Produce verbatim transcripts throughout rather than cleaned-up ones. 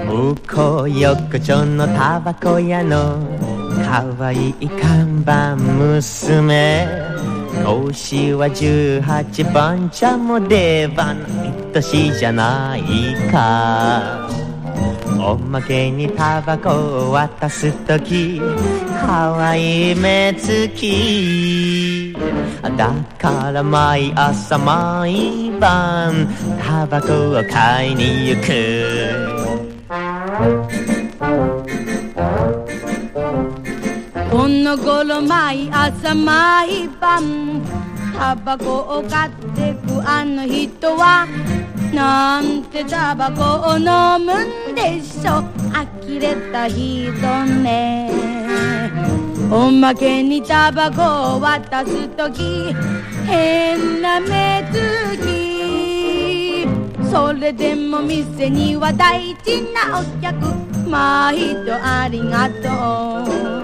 向こう横丁のタバコ屋のかわいい看板娘、年はじゅうはち、番茶も出番愛しいじゃないか。おまけにタバコを渡すときかわいい目つきだから毎朝毎晩タバコを買いに行く。 この頃毎朝毎晩タバコを買ってくあの人はなんてタバコを飲むんでしょ。呆れた人ね。おまけにタバコを渡すとき変な目つき。それでも店には大事なお客、毎度ありがとう。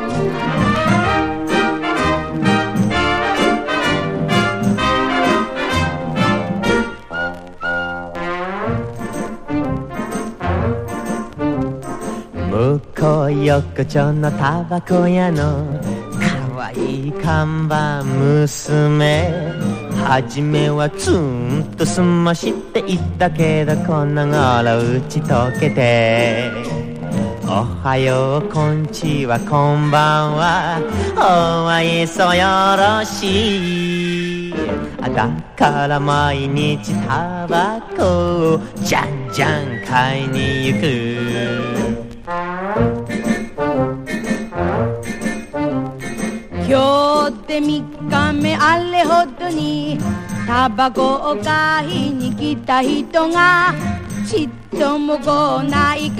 向こう横丁のタバコ屋のかわいい看板娘、はじめはツンとすましていったけどこの頃打ち解けて、おはようこんちはこんばんはお愛想よろしい。だから毎日タバコをじゃんじゃん買いに行く。 今日でみっかめあれほどにタバコを買いに来た人がちっとも来ない